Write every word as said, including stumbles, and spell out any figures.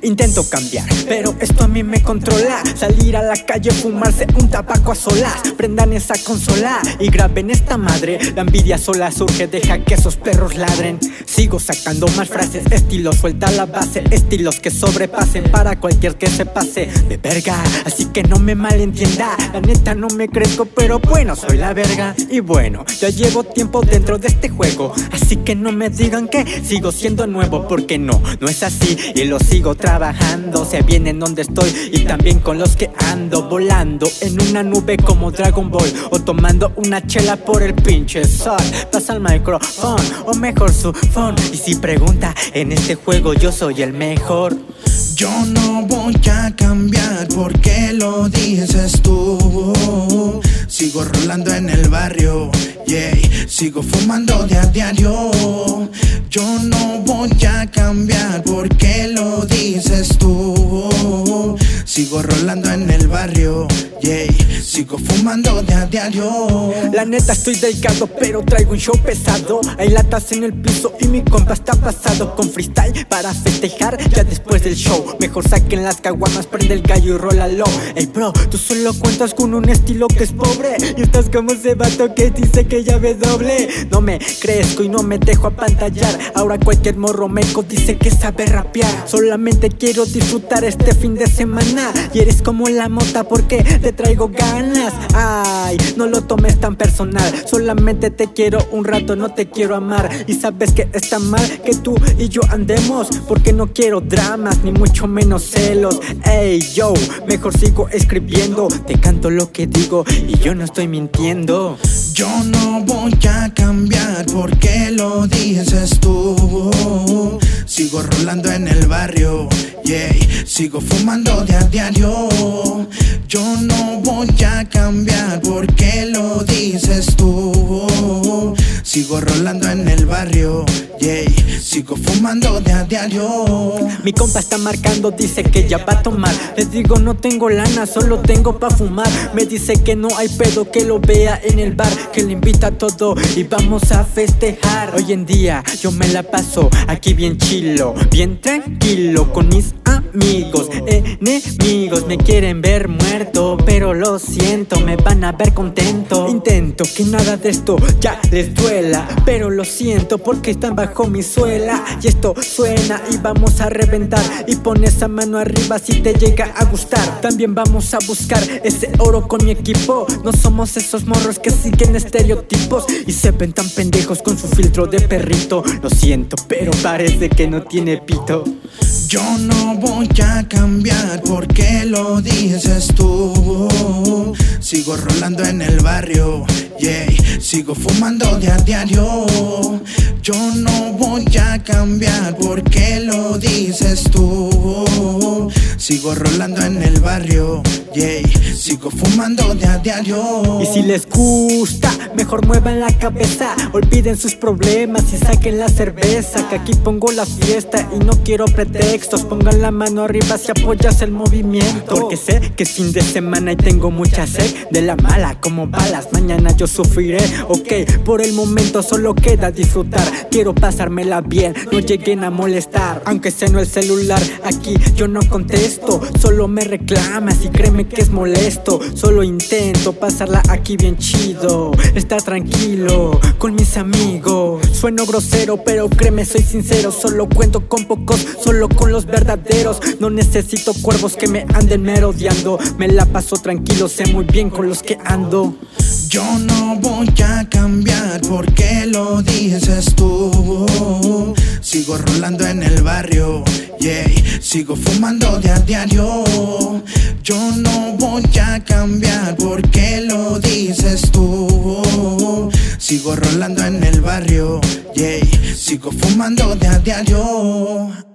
Intento cambiar, pero esto a mí me controla. Salir a la calle, fumarse un tabaco a solas. Prendan esa consola y graben esta madre. La envidia sola surge, deja que esos perros ladren. Sigo sacando más frases, estilos, suelta la base. Estilos que sobrepasen para cualquier que se pase de verga, así que no me malentienda. La neta no me crezco, pero bueno, soy la verga. Y bueno, ya llevo tiempo dentro de este juego, así que no me digan que sigo siendo nuevo, porque no, no es así y lo sigo trabajando. Se vienen donde estoy y también con los que ando, volando en una nube como Dragon Ball, o tomando una chela por el pinche sol. Pasa el micrófono, o mejor su phone, y si pregunta, en este juego yo soy el mejor. Yo no voy a cambiar porque lo dices tú. Sigo rolando en el barrio, yeah. Sigo fumando de a diario. Yo no voy a cambiar porque lo dices tú. Sigo rolando en el barrio, yeah. Sigo fumando de a diario. La neta estoy delgado, pero traigo un show pesado. Hay latas en el piso y mi compa está pasado con freestyle para festejar ya después del show. Mejor saquen las caguamas, prende el gallo y rólalo. Ey bro, tú solo cuentas con un estilo que es pobre y estás como ese vato que dice que ya ve doble. No me crezco y no me dejo apantallar. Ahora cualquier morro meco dice que sabe rapear. Solamente quiero disfrutar este fin de semana y eres como la mota porque te traigo ganas. Ay, no lo tomes tan personal, solamente te quiero un rato, no te quiero amar. Y sabes que está mal que tú y yo andemos, porque no quiero dramas ni mucho menos celos. Ey yo, mejor sigo escribiendo, te canto lo que digo y yo no estoy mintiendo. Yo no voy a cambiar porque lo dices tú. Sigo rolando en el barrio, yeah. Sigo fumando de a diario. Yo no voy a cambiar porque lo dices tú. Sigo rolando en el barrio, yeah. Sigo fumando de a diario. Mi compa está marcando, dice que ya va a tomar. Les digo no tengo lana, solo tengo pa' fumar. Me dice que no hay pedo, que lo vea en el bar, que le invita a todo y vamos a festejar. Hoy en día yo me la paso aquí bien chilo, bien tranquilo con mis amigos. Enemigos me quieren ver muerto, pero lo siento, me van a ver contento. Intento que nada de esto ya les duela, pero lo siento porque están bajo mi suela. Y esto suena y vamos a reventar. Y pon esa mano arriba si te llega a gustar. También vamos a buscar ese oro con mi equipo. No somos esos morros que siguen estereotipos y se ven tan pendejos con su filtro de perrito. Lo siento, pero parece que no tiene pito. Yo no voy a cambiar porque lo dices tú. Sigo rolando en el barrio, yeah. Sigo fumando de a diario. Yo no voy a cambiar porque lo dices tú. Sigo rolando en el barrio, yeah. Sigo fumando de a diario. Y si les gusta, mejor muevan la cabeza, olviden sus problemas y saquen la cerveza, que aquí pongo la fiesta y no quiero pretextos. Pongan la mano arriba si apoyas el movimiento, porque sé que es fin de semana y tengo mucha sed de la mala como balas. Mañana yo sufriré, ok, por el momento solo queda disfrutar. Quiero pasármela bien, no lleguen a molestar. Aunque sea no el celular, aquí yo no contesto, solo me reclamas y créeme que es molesto. Solo intento pasarla aquí bien chido, estar tranquilo con mis amigos. Sueno grosero pero créeme soy sincero, solo cuento con pocos, solo con los verdaderos. No necesito cuervos que me anden merodeando, me la paso tranquilo, sé muy bien con los que ando. Yo no voy a cambiar porque lo dices tú. Sigo rolando en el barrio, yeah. Sigo fumando de a diario. Yo no voy a cambiar porque lo dices tú. Sigo rolando en el barrio, yeah. Sigo fumando de a diario.